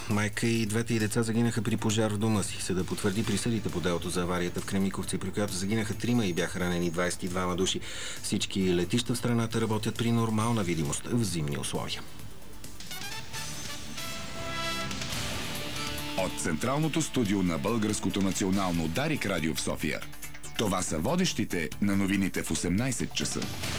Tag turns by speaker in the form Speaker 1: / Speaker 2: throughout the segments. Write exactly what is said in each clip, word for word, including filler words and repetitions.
Speaker 1: Майка и двете й деца загинаха при пожар в дома си. Съда потвърди присъдите по делото за аварията в Кремиковци, при която загинаха трима и бяха ранени двадесет и двама души. Всички летища в страната работят при нормална видимост в зимни условия.
Speaker 2: От Централното студио на Българското национално Дарик радио в София. Това са водещите на новините в осемнадесет часа.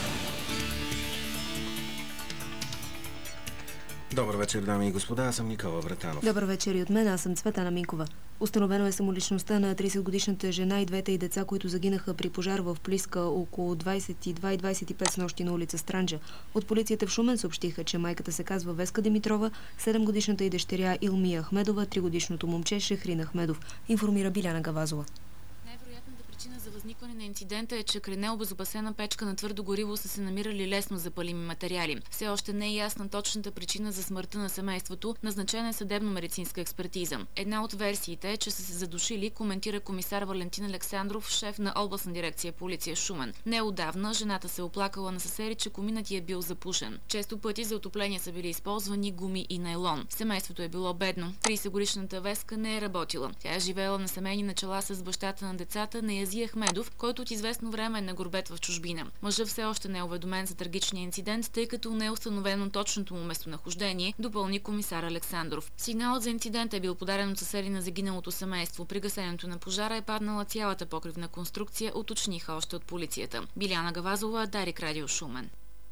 Speaker 1: Добър вечер, дами и господа. Аз съм Никола Вратанов.
Speaker 3: Добър вечер и от мен. Аз съм Цветана Минкова. Установено е самоличността на тридесетгодишната жена и двете й деца, които загинаха при пожар в Плиска около двадесет и две и двадесет и пет с нощи на улица Странджа. От полицията в Шумен съобщиха, че майката се казва Веска Димитрова, седемгодишната й дъщеря Илмия Ахмедова, тригодишното момче Шехрин Ахмедов. Информира Биляна Гавазова.
Speaker 4: Причина за възникване на инцидента е, че край необезопасена печка на твърдо гориво са се намирали лесно запалими материали. Все още не е ясна точната причина за смъртта на семейството, назначена е съдебно-медицинска експертиза. Една от версиите е, че са се задушили, коментира комисар Валентин Александров, шеф на областна дирекция полиция Шумен. Неотдавна жената се оплакала на съседи, че коминът й е бил запушен. Често пъти за отопление са били използвани гуми и найлон. Семейството е било бедно. тридесетгодишната Веска не е работила. Тя е живеела на семейни начала с бащата на децата, на Язия Ахмедов, който от известно време е на гурбет в чужбина. Мъжът все още не е уведомен за трагичния инцидент, тъй като не е установено точното му местонахождение, допълни комисар Александров. Сигналът за инцидент е бил подаден от съседи на загиналото семейство. При гасенето на пожара е паднала цялата покривна конструкция, уточниха още от полицията. Биляна Гавазова, Дарик радио Шумен.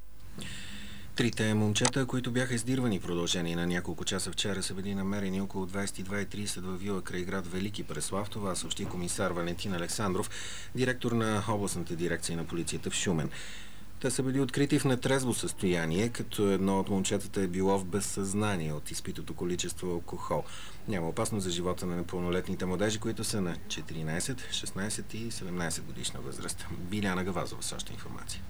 Speaker 1: Трите момчета, които бяха издирвани в продължение на няколко часа вчера, са били намерени около двадесет и две и тридесет във вила край град Велики Преслав. Това съобщи комисар Валентин Александров, директор на областната дирекция на полицията в Шумен. Те са били открити в нетрезво състояние, като едно от момчетата е било в безсъзнание от изпитото количество алкохол. Няма опасност за живота на непълнолетните младежи, които са на четиринадесет, шестнадесет и седемнадесет годишна възраст. Биляна Гавазова с още информация.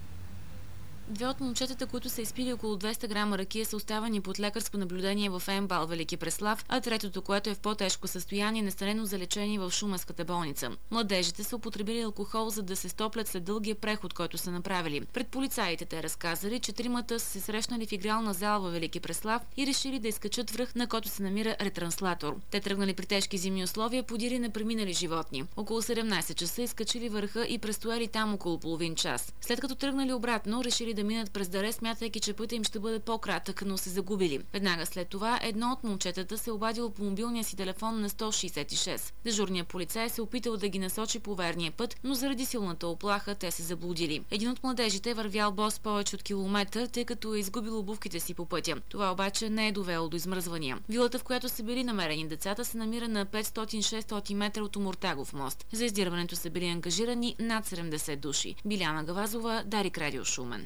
Speaker 4: Две от момчетата, които са изпили около двеста грама ракия, са оставани под лекарско наблюдение в МБАЛ Велики Преслав, а третото, което е в по-тежко състояние, настанено за лечение в Шуменската болница. Младежите са употребили алкохол, за да се стоплят след дългия преход, който са направили. Пред полицаите те разказали, че тримата са се срещнали в игрална зала в Велики Преслав и решили да изкачат връх, на който се намира ретранслатор. Те тръгнали при тежки зимни условия, подири на преминали животни. Около седемнадесет часа изкачили върха и престояли там около половин час. След като тръгнали обратно, решили да минат през Даре, смятайки, че пътя им ще бъде по-кратък, но се загубили. Веднага след това едно от момчетата се обадило по мобилния си телефон на сто шейсет и шест. Дежурният полицай се опитал да ги насочи по верния път, но заради силната оплаха те се заблудили. Един от младежите е вървял бос повече от километър, тъй като е изгубил обувките си по пътя. Това обаче не е довело до измръзвания. Вилата, в която са били намерени децата, се намира на петстотин до шестстотин метра от Омуртагов мост. За издирването са били ангажирани над седемдесет души. Биляна Гавазова, Дарик радио Шумен.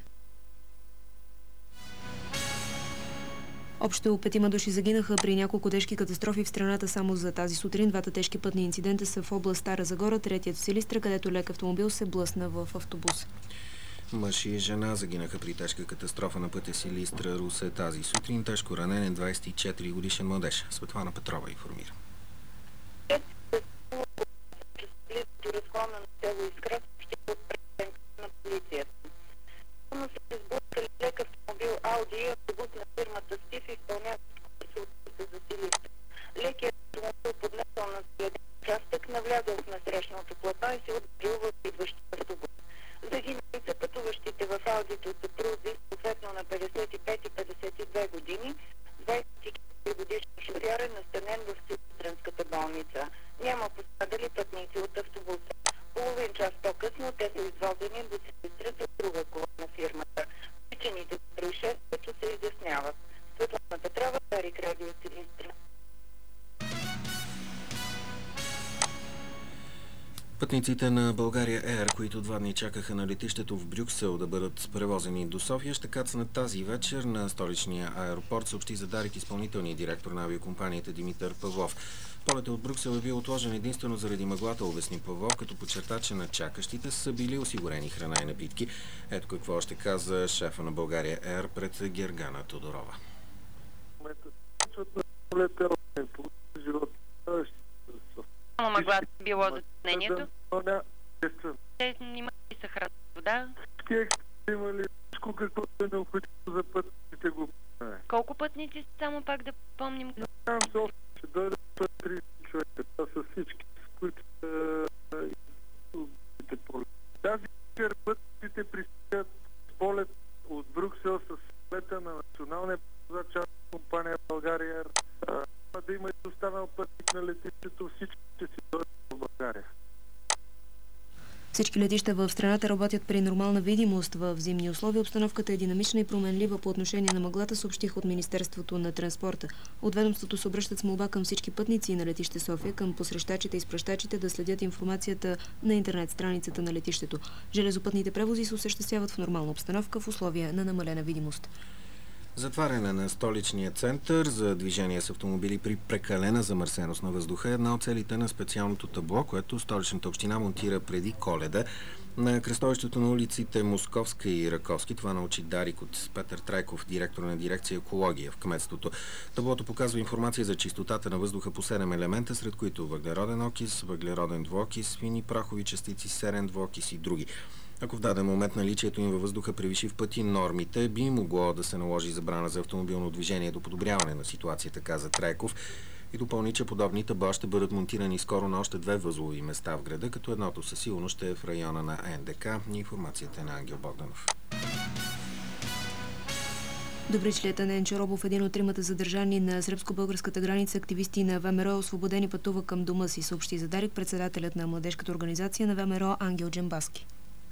Speaker 3: Общо петима души загинаха при няколко тежки катастрофи в страната само за тази сутрин. Двата тежки пътни инцидента са в област Стара Загора, третият в Силистра, където лек автомобил се блъсна в автобус.
Speaker 1: Мъж и жена загинаха при тежка катастрофа на пътя Силистра Русе тази сутрин. Тежко ранен е двадесет и четири годишен младеж. Светлана Петрова информира.
Speaker 5: Лек автомобил Ауди и автобус на фирмата Стив изпълняват се за Силистра. Лекият автомобил поднесъл на следен участък, навлязъл в насрещното платно и се отбил в идващия автобус. Загинали са пътуващите в Аудито съпрузи, съответно на петдесет и пет и петдесет и две години. двадесет и четири годишен шофьор е настанен в Силистренската болница. Няма пострадали пътници от автобуса. Половин час по-късно те са извозени до Силистра с друга кола на фирмата. Причините за происшествието се изясняват. Светлана Петрова, Дарик радио Силистра.
Speaker 1: Пътниците на България Ер, които два дни чакаха на летището в Брюксел да бъдат превозени до София, ще кацнат тази вечер на столичния аеропорт, съобщи за Дарик изпълнителният директор на авиокомпанията Димитър Павлов. Полетът от Брюксел е бил отложен единствено заради мъглата, обясни Павлов, като подчерта, че на чакащите са били осигурени храна и напитки. Ето какво още каза шефа на България Ер пред Гергана Тодорова.
Speaker 6: Само мъглата било затруднението. Те имали са храна, вода.
Speaker 7: Имали всичко, каквото е необходимо за пътниците го.
Speaker 6: Колко пътници само пак да помним?
Speaker 7: Там София ще дойде сто и тридесет човека. Това са всички, с които са полет. Тази пътниците пристигат с полет от Брюксел с полета на националния частна компания България. А, да има и останал пътник на летището, всички ще си дойдат в България.
Speaker 3: Всички летища в страната работят при нормална видимост в зимни условия. Обстановката е динамична и променлива по отношение на мъглата, съобщих от Министерството на транспорта. От ведомството се обръщат с молба към всички пътници на летище София, към посрещачите и изпращачите да следят информацията на интернет страницата на летището. Железопътните превози се осъществяват в нормална обстановка в условия на намалена видимост.
Speaker 1: Затваряне на столичния център за движение с автомобили при прекалена замърсеност на въздуха е една от целите на специалното табло, което столичната община монтира преди Коледа на кръстовището на улиците Московска и Раковски. Това научи Дарик от Петър Трайков, директор на дирекция екология в кметството. Таблото показва информация за чистотата на въздуха по седем елемента, сред които въглероден окис, въглероден двуокис, фини прахови частици, серен двуокис и други. Ако в даден момент наличието им във въздуха превиши в пъти нормите, би могло да се наложи забрана за автомобилно движение до подобряване на ситуацията, каза Трайков, и допълни, че подобни табла ще бъдат монтирани скоро на още две възлови места в града, като едното със сигурност ще е в района на Н Д К. Информацията е на Ангел Богданов.
Speaker 3: Добричлията на Енчаробов, един от тримата задържани на сръбско-българската граница, активисти на ВМРО, е освободен и пътува към дома си, съобщи за Дарик председателят на младежката организация на ВМРО Ангел Джамбаски.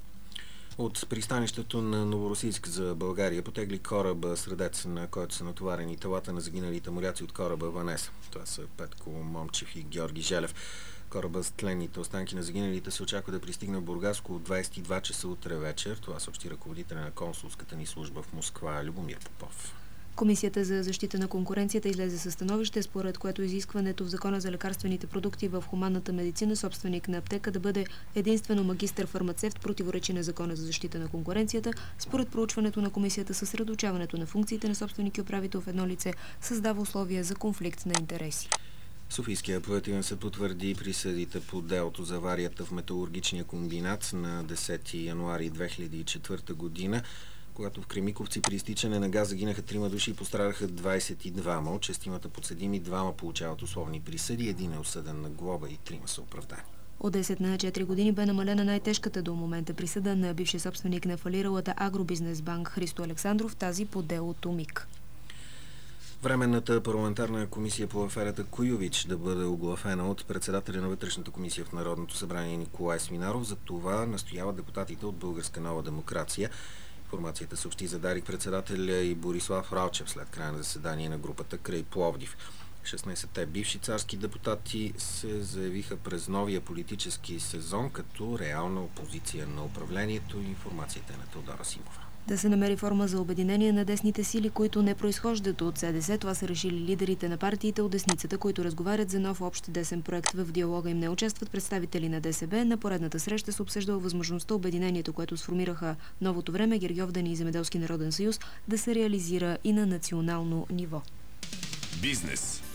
Speaker 1: От пристанището на Новоросийск за България потегли кораба Средец, на който са натоварени телата на загиналите моряци от кораба Ванеса. Това са Петко Момчев и Георги Желев. Кораба с тленните останки на загиналите се очаква да пристигне в Бургаско от двадесет и два часа утре вечер. Това съобщи ръководителя на консулската ни служба в Москва Любомир Попов.
Speaker 3: Комисията за защита на конкуренцията излезе със становище, според което изискването в Закона за лекарствените продукти в хуманната медицина собственик на аптека да бъде единствено магистър-фармацевт противоречи на Закона за защита на конкуренцията. Според проучването на комисията, съсредоточаването на функциите на собственик и управител в едно лице създава условия за конфликт на интереси.
Speaker 1: Софийския апелативен съд потвърди присъдите по делото за аварията в металургичния комбинат на десети януари две хиляди и четвърта година, когато в Кремиковци при изтичане на газ загинаха трима души и пострадаха двадесет и двама. От шестимата подсъдими двама получават условни присъди, един е осъден на глоба и трима са оправдани.
Speaker 3: От десет на четири години бе намалена най-тежката до момента присъда на бившия собственик на фалиралата Агробизнес банк Христо Александров, тази по делото МИК.
Speaker 1: Временната парламентарна комисия по аферата Куйович да бъде оглавена от председателя на вътрешната комисия в Народното събрание Николай Сминаров. За това настояват депутатите от Българска нова демокрация. Информацията съобщи за Дарик председателя и Борислав Ралчев след края на заседание на групата край Пловдив. шестнадесетте бивши царски депутати се заявиха през новия политически сезон като реална опозиция на управлението. Информацията е на Теодора Симова.
Speaker 3: Да се намери форма за обединение на десните сили, които не произхождат от С Д С. Това са решили лидерите на партиите от десницата, които разговарят за нов общ десен проект. В диалога им не участват представители на Д С Б. На поредната среща се обсъждала възможността обединението, което сформираха Новото време, Гергьовден и Земеделски народен съюз, да се реализира и на национално ниво.
Speaker 2: Бизнес.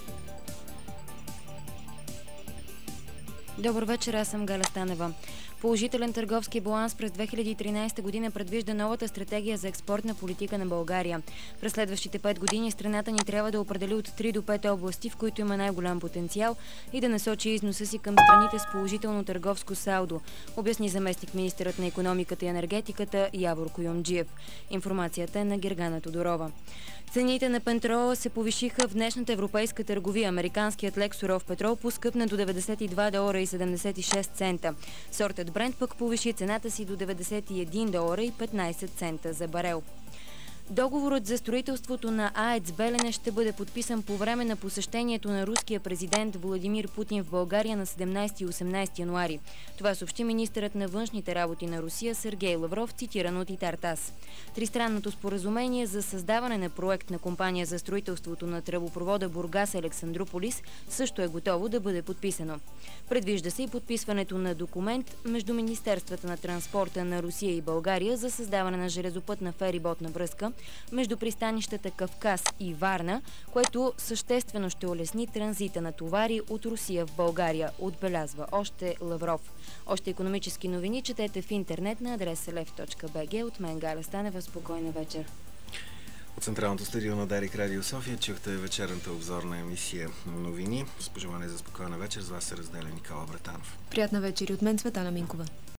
Speaker 8: Добър вечер, аз съм Галя Станева. Положителен търговски баланс през две хиляди и тринадесета година предвижда новата стратегия за експортна политика на България. През следващите пет години страната ни трябва да определи от три до пет области, в които има най-голям потенциал и да насочи износа си към страните с положително търговско салдо, обясни заместник министърът на икономиката и енергетиката Явор Куюмджиев. Информацията е на Гергана Тодорова. Цените на петрола се повишиха в днешната европейска търговия. Американският лек суров петрол поскъпна до деветдесет и два долара и седемдесет и шест цента. Сортът Брент пък повиши цената си до деветдесет и един долара и петнадесет цента за барел. Договорът за строителството на АЕЦ Белене ще бъде подписан по време на посещението на руския президент Владимир Путин в България на седемнадесети и осемнадесети януари. Това съобщи министърът на външните работи на Русия Сергей Лавров, цитиран от ИТАР-ТАСС. Тристранното споразумение за създаване на проект на компания за строителството на тръбопровода Бургас-Александрополис също е готово да бъде подписано. Предвижда се и подписването на документ между Министерствата на транспорта на Русия и България за създаване на железопътна фериботна връзка между пристанищата Кавказ и Варна, което съществено ще улесни транзита на товари от Русия в България, отбелязва още Лавров. Още икономически новини четете в интернет на адреса лев точка бг. От мен Галя Станева. Спокойна вечер.
Speaker 1: От централното студио на Дарик Радио София чухте вечерната обзорна емисия новини. С пожелание за спокойна вечер с вас се разделя Никола Братанов.
Speaker 3: Приятна вечер и от мен, Цветана Минкова.